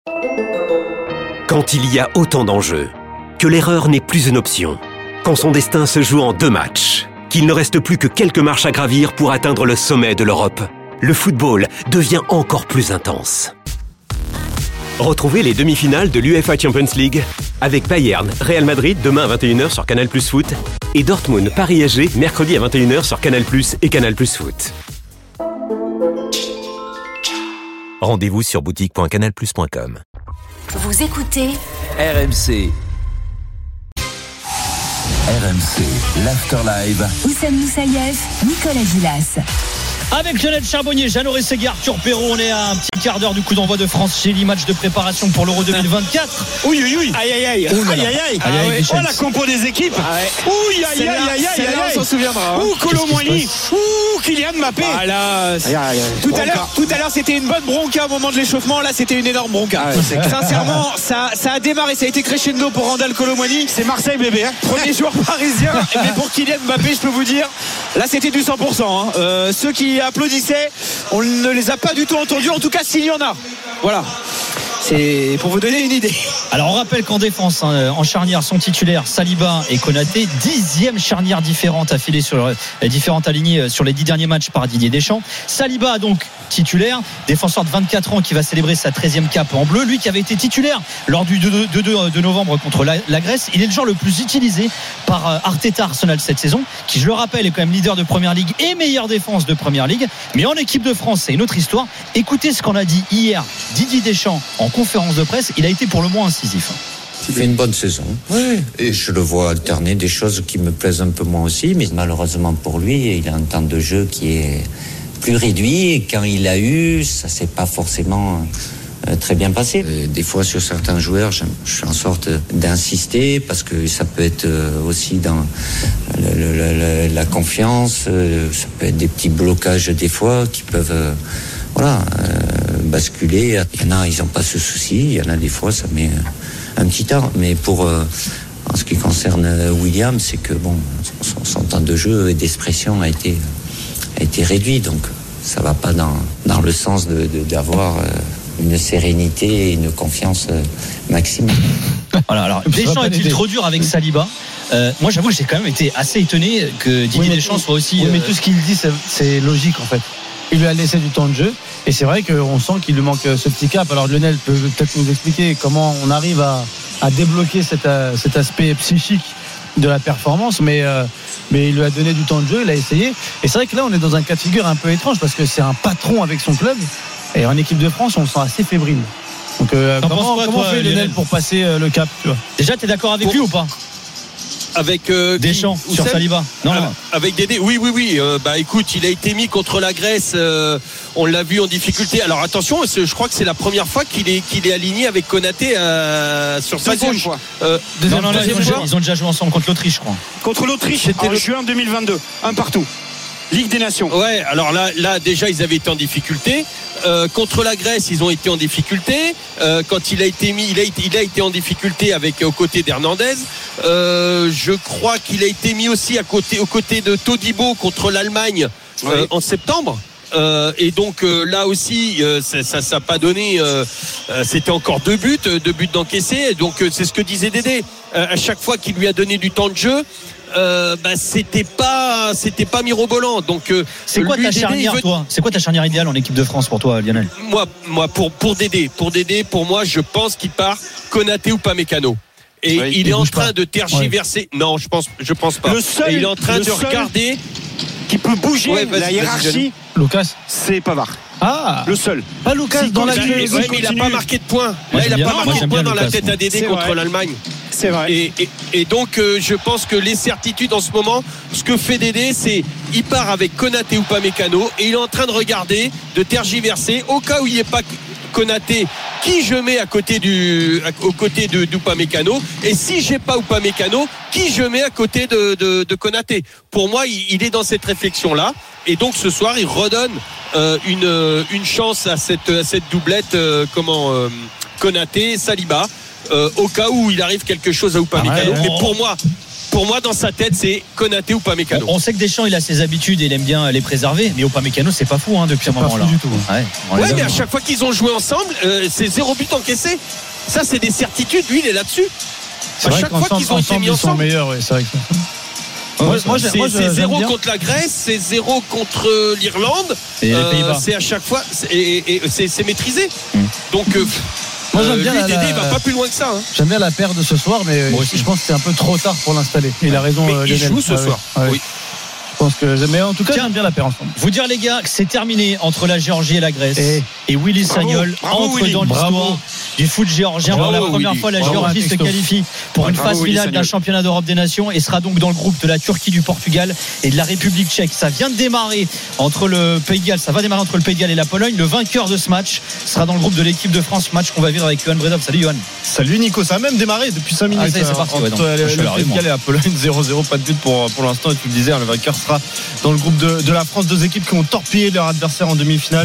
Quand il y a autant d'enjeux, que l'erreur n'est plus une option, quand son destin se joue en 2 matchs, qu'il ne reste plus que quelques marches à gravir pour atteindre le sommet de l'Europe, le football devient encore plus intense. Retrouvez les demi-finales de l'UEFA Champions League avec Bayern, Real Madrid demain à 21h sur Canal+ Foot et Dortmund, Paris SG mercredi à 21h sur Canal+ et Canal+ Foot. Rendez-vous sur boutique.canalplus.com. Vous écoutez RMC. RMC, l'Afterlive. Oussem Moussaïef, Nicolas Gilas. Avec Lionel Charbonnier, Jeannot Rességuier, Arthur Perrault, on est à un petit quart d'heure du coup d'envoi de France-Chili, match de préparation pour l'Euro 2024. Oui. Aïe. Oh, la compo des équipes. Aïe. On s'en souviendra. Colomboigny. Kylian Mbappé. Voilà. Tout à l'heure, c'était une bonne bronca au moment de l'échauffement. Là, c'était une énorme bronca. Sincèrement, ça a démarré. Ça a été crescendo pour Randal Colomboigny. C'est Marseille bébé. Premier joueur parisien. Mais pour Kylian Mbappé, je peux vous dire, là, c'était du 100%. Ceux qui applaudissaient, on ne les a pas du tout entendus. En tout cas, s'il y en a. Voilà. C'est pour vous donner une idée. Alors on rappelle qu'en défense, en charnière sont titulaires Saliba et Konaté, 10e charnière différente affilée sur différentes alignées sur les 10 derniers matchs par Didier Deschamps. Saliba donc titulaire, défenseur de 24 ans qui va célébrer sa 13e cape en bleu, lui qui avait été titulaire lors du 2 de novembre contre la Grèce. Il est le joueur le plus utilisé par Arteta Arsenal cette saison, qui je le rappelle est quand même leader de Première Ligue et meilleure défense de Première Ligue. Mais en équipe de France, c'est une autre histoire. Écoutez ce qu'on a dit hier Didier Deschamps en conférence de presse. Il a été pour le moins incisif. Il fait une bonne saison. Oui. Et je le vois alterner des choses qui me plaisent un peu moins aussi, mais malheureusement pour lui, il a un temps de jeu qui est plus réduit, et quand il a eu, ça s'est pas forcément très bien passé. Des fois sur certains joueurs, je fais en sorte d'insister parce que ça peut être aussi dans la confiance, ça peut être des petits blocages des fois qui peuvent basculer. Il y en a, ils n'ont pas ce souci, il y en a des fois, ça met un petit temps. Mais pour en ce qui concerne William, c'est que son temps de jeu et d'expression a été réduit, donc ça va pas dans le sens d'avoir une sérénité et une confiance maximale. Voilà, alors Deschamps est-il trop dur avec Saliba? Moi j'avoue, j'ai quand même été assez étonné que Didier Deschamps soit aussi. Oui, mais tout ce qu'il dit, c'est logique en fait. Il lui a laissé du temps de jeu et c'est vrai qu'on sent qu'il lui manque ce petit cap. Alors Lionel peut peut-être nous expliquer comment on arrive à débloquer cet aspect psychique de la performance, mais il lui a donné du temps de jeu, il a essayé. Et c'est vrai que là on est dans un cas de figure un peu étrange parce que c'est un patron avec son club et en équipe de France on le sent assez fébrile. Donc comment fait Lionel pour passer le cap, tu vois? Déjà t'es d'accord avec lui ou pas? Avec Deschamps sur Saliba. Non. Avec Dédé. Oui. Écoute, il a été mis contre la Grèce. On l'a vu en difficulté. Alors attention, je crois que c'est la première fois qu'il est aligné avec Konaté sur sa gauche. Deuxième fois. Ils ont déjà joué ensemble contre l'Autriche, je crois. Contre l'Autriche, c'était en juin 2022. Un partout. Ligue des Nations. Ouais, alors là déjà ils avaient été en difficulté. Contre la Grèce, ils ont été en difficulté. Quand il a été mis, il a été en difficulté aux côtés d'Hernandez. Je crois qu'il a été mis aussi aux côtés de Todibo contre l'Allemagne en septembre. Et donc là aussi ça n'a pas donné, c'était encore deux buts d'encaisser. Donc c'est ce que disait Dédé, à chaque fois qu'il lui a donné du temps de jeu, c'était pas mirobolant. Donc c'est quoi ta charnière, toi? C'est quoi ta charnière idéale en équipe de France pour toi, Lionel? Moi pour Dédé, pour moi je pense qu'il part Konaté ou Upamecano. Et il est en train de tergiverser. Ouais. Non, je pense pas. Il est en train de regarder qui peut bouger la hiérarchie. Lucas, c'est Pavard. Le seul. Pas Lucas dans la mais il n'a pas marqué de points. Il n'a pas marqué de points dans la tête à Dédé contre l'Allemagne. C'est vrai. Et donc je pense que les certitudes en ce moment, ce que fait Dédé, c'est il part avec Konaté ou Upamecano et il est en train de regarder, de tergiverser au cas où il n'y ait pas Konaté, qui je mets aux côtés d'Upamecano, et si j'ai pas Upamecano, qui je mets à côté de Konaté. Pour moi, il est dans cette réflexion là, et donc ce soir il redonne une chance à cette doublette Konaté Saliba, au cas où il arrive quelque chose à Upamecano. Mais pour moi, dans sa tête, c'est Konaté ou Upamecano. On sait que Deschamps, il a ses habitudes et il aime bien les préserver, mais Upamecano, c'est pas fou depuis un moment là. Du tout. Ouais, mais à chaque fois qu'ils ont joué ensemble, c'est 0 but encaissé. Ça, c'est des certitudes. Lui, il est là-dessus. À chaque fois qu'ils ont été mis ensemble, meilleurs, ouais, c'est vrai que c'est 0 contre la Grèce, c'est 0 contre l'Irlande. Et les Pays-Bas. C'est à chaque fois, c'est maîtrisé. Donc, moi, j'aime bien Dédé, il va pas plus loin que ça. J'aime bien la paire de ce soir, mais je pense que c'est un peu trop tard pour l'installer. Il a raison. Mais il joue ce soir. Oui. Je pense que mais en tout cas, j'aime bien la paire ensemble. Vous dire les gars que c'est terminé entre la Géorgie et la Grèce et Willy Sagnol entre dans l'histoire du foot géorgien. Pour la première fois, la Géorgie se qualifie pour une phase finale d'un championnat d'Europe des Nations et sera donc dans le groupe de la Turquie, du Portugal et de la République tchèque. Ça vient de démarrer entre le Pays de Galles, ça va démarrer entre le Pays de Galles et la Pologne. Le vainqueur de ce match sera dans le groupe de l'équipe de France, match qu'on va vivre avec Johan Bredov. Salut Johan. Salut Nico, ça a même démarré depuis 5 minutes. C'est parti, entre le Pays de Galles et la Pologne, 0-0, pas de but pour l'instant. Et tu le disais, le vainqueur sera dans le groupe de la France. Deux équipes qui ont torpillé leur adversaire en demi-finale.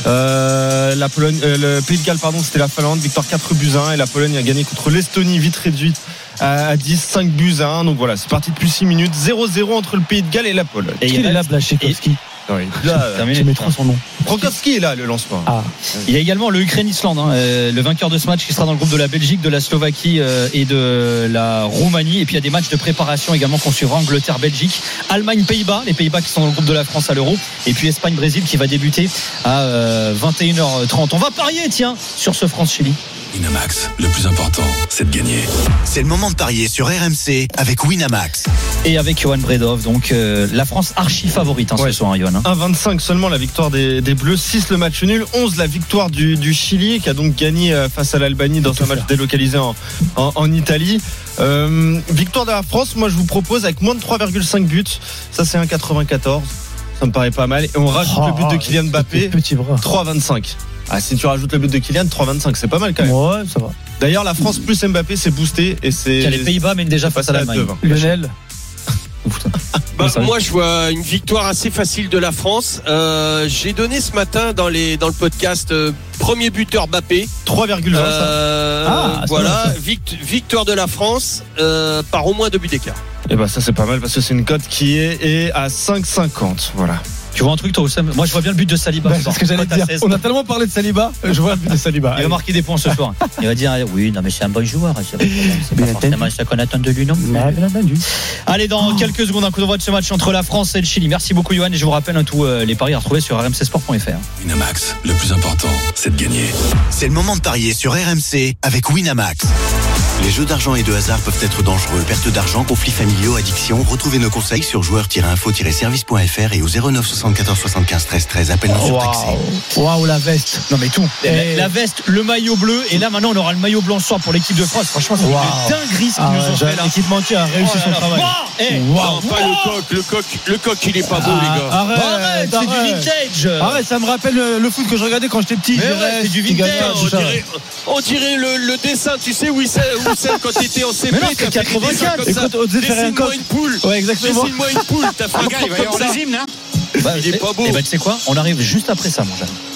La Pologne, le Pays de Galles, c'était la Finlande, victoire 4-1, et la Pologne a gagné contre l'Estonie, vite réduite à 10, 5-1. Donc voilà, c'est parti depuis 6 minutes. 0-0 entre le Pays de Galles et la Pologne. Et il est là, Blachekowski. Je mets trop son nom. Frankowski est là, le lancement. Il y a également le Ukraine-Islande, le vainqueur de ce match qui sera dans le groupe de la Belgique, de la Slovaquie et de la Roumanie. Et puis il y a des matchs de préparation également qu'on suivra: Angleterre-Belgique, Allemagne-Pays-Bas, les Pays-Bas qui sont dans le groupe de la France à l'Euro, et puis Espagne-Brésil qui va débuter à 21h30. On va parier, sur ce France-Chili. Winamax, le plus important, c'est de gagner. C'est le moment de parier sur RMC avec Winamax. Et avec Johan Bredov, donc la France archi favorite ce soir, Johan. 1,25 seulement la victoire des Bleus, 6 le match nul, 11 la victoire du Chili, qui a donc gagné face à l'Albanie dans un match délocalisé en Italie. Victoire de la France, moi je vous propose avec moins de 3,5 buts, ça c'est 1,94, ça me paraît pas mal, et on rajoute le but de Kylian Mbappé, 3,25. Si tu rajoutes le but de Kylian, 3,25, c'est pas mal quand même. Ouais, ça va. D'ailleurs, la France plus Mbappé, c'est boosté, et c'est. Les Pays-Bas mènent déjà face à l'Allemagne. Lionel. Moi je vois une victoire assez facile de la France. J'ai donné ce matin dans le podcast premier buteur Mbappé, 3,20. Voilà, victoire de la France par au moins 2 buts d'écart. Et ça c'est pas mal parce que c'est une cote qui est à 5,50. Voilà. Tu vois un truc toi Oussam? Moi je vois bien le but de Saliba. C'est ce que j'allais dire. On a tellement parlé de Saliba, je vois le but de Saliba. Il va marquer des points ce soir. Il va dire oui, non mais c'est un bon joueur, c'est pas forcément ça qu'on attend de lui, non. Bien entendu. Allez, dans quelques secondes, un coup d'envoi de ce match entre la France et le Chili. Merci beaucoup Johan, et je vous rappelle tous les paris à retrouver sur rmcsport.fr. Winamax, le plus important, c'est de gagner. C'est le moment de parier sur RMC avec Winamax. Les jeux d'argent et de hasard peuvent être dangereux. Perte d'argent, conflits familiaux, addiction. Retrouvez nos conseils sur joueurs-info-service.fr et au 09 74 75 13 13. Appel-nous surtaxé. Waouh, la veste. Non mais tout. La veste, le maillot bleu, et là maintenant on aura le maillot blanc ce soir pour l'équipe de France. Franchement, c'est une dinguerie ce qu'ils nous ont fait là. L'équipementier a réussi son travail. Non, pas le coq, il est pas beau, les gars. Arrête, c'est du vintage. Arrête, ça me rappelle le foot que je regardais quand j'étais petit. C'est du vintage. On dirait le dessin, tu sais, Wissem, quand t'étais en CP. Mais non, c'est 84. Écoute, dessine-moi une poule. Ouais, exactement. Dessine-moi une poule. T'as fait un truc comme ça. les hymnes, il est pas beau. Et tu sais quoi, on arrive juste après ça, mon jeune.